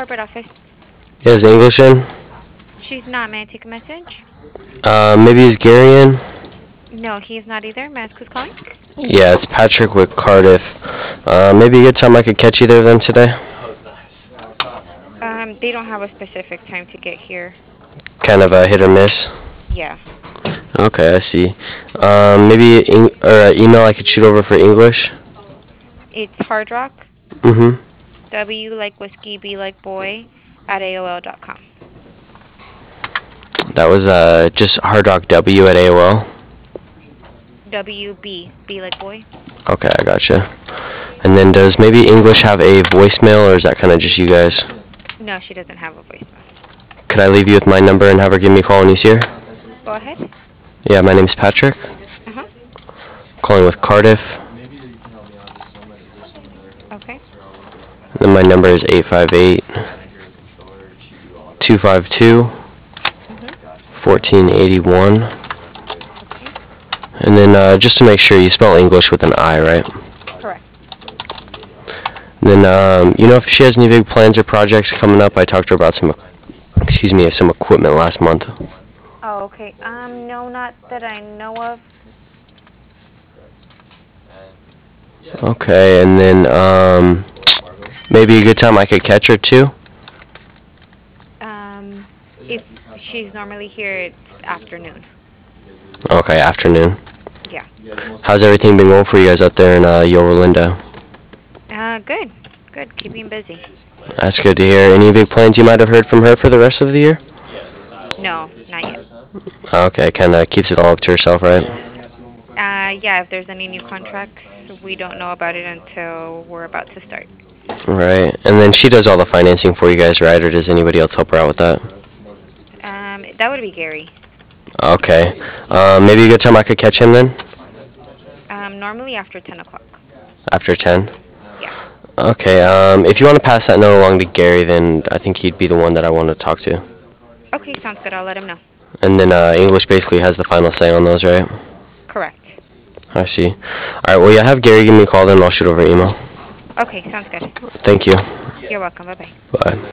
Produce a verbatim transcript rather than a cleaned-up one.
corporate office. Yeah, is English in? She's not. May I take a message? Uh, maybe is Gary in? No, he's not either. May I ask who's calling? Yeah, it's Patrick with Cardiff. Uh, maybe a good time I could catch either of them today. Um, they don't have a specific time to get here. Kind of a hit or miss. Yeah. Okay, I see. Um, maybe in, or uh, email I could shoot over for English. It's Hard Rock, Mm-hmm. W like whiskey, B like boy, at A O L dot com. That was uh just Hard Rock W at A O L. W B, B like boy. Okay, I gotcha. And then does maybe English have a voicemail, or is that kind of just you guys? No, she doesn't have a voicemail. Could I leave you with my number and have her give me a call when he's here? Go ahead. Yeah, my name's Patrick. Uh-huh. Calling with Cardiff. Okay. And then my number is eight five eight, two five two, one four eight one. Okay. And then uh, just to make sure, you spell English with an I, right? Correct. And then, um, you know, if she has any big plans or projects coming up, I talked to her about some, excuse me, some equipment last month. Oh, okay. Um, no, not that I know of. Okay, and then um, maybe a good time I could catch her too. Um, if she's normally here, it's afternoon. Okay, afternoon. Yeah. How's everything been going for you guys out there in uh, Yorba Linda? Uh, good. Good. Keeping busy. That's good to hear. Any big plans you might have heard from her for the rest of the year? No, not yet. Okay, kind of keeps it all up to herself, right? Uh, yeah, if there's any new contracts, we don't know about it until we're about to start. Right. And then she does all the financing for you guys, right? Or does anybody else help her out with that? Um, that would be Gary. Okay. Um, maybe a good time I could catch him then? Um, normally after ten o'clock. After ten? Yeah. Okay. Um, if you want to pass that note along to Gary, then I think he'd be the one that I want to talk to. Okay, sounds good. I'll let him know. And then uh, English basically has the final say on those, right? Correct. I see. All right. Well, yeah, have Gary give me a call, then I'll shoot over an email. Okay, sounds good. Thank you. You're welcome. Bye-bye. Bye.